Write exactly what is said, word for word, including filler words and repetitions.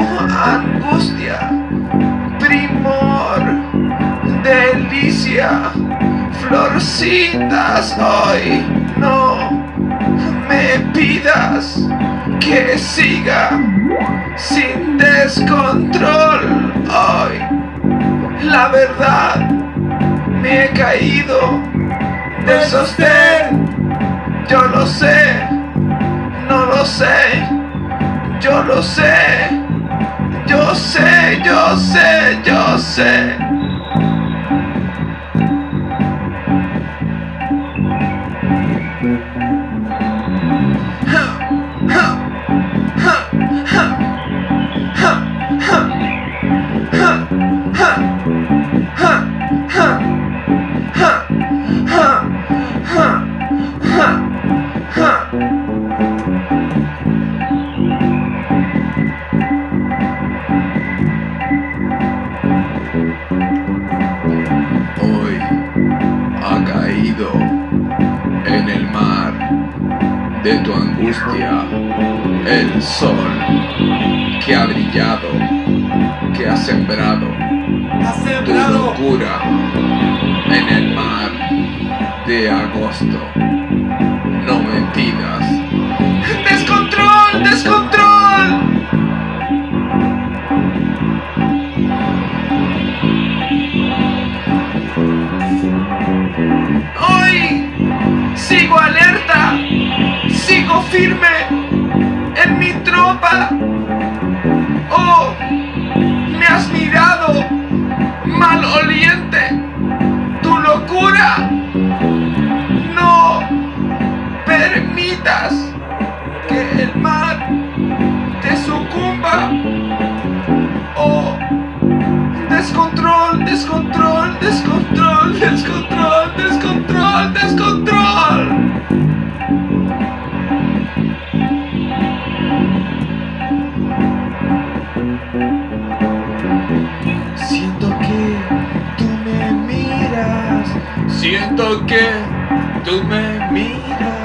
angustia, primor, delicia, florcitas hoy. No me pidas que siga sin descontrol hoy. La verdad, me he caído del sostén. Yo lo sé, no lo sé, yo lo sé, yo sé, yo sé, yo sé. Hoy ha caído en el mar de tu angustia el sol que ha brillado, que ha sembrado tu locura en el mar de agosto. No me pidas descontrol, descontrol. Hoy sigo alerta, sigo firme en mi tropa. Oh, me has mirado maloliente, tu locura. No permitas que el mar te sucumba. Oh, descontrol, descontrol, descontrol, descontrol, descontrol, descontrol. Siento que tú me miras, siento que tú me miras.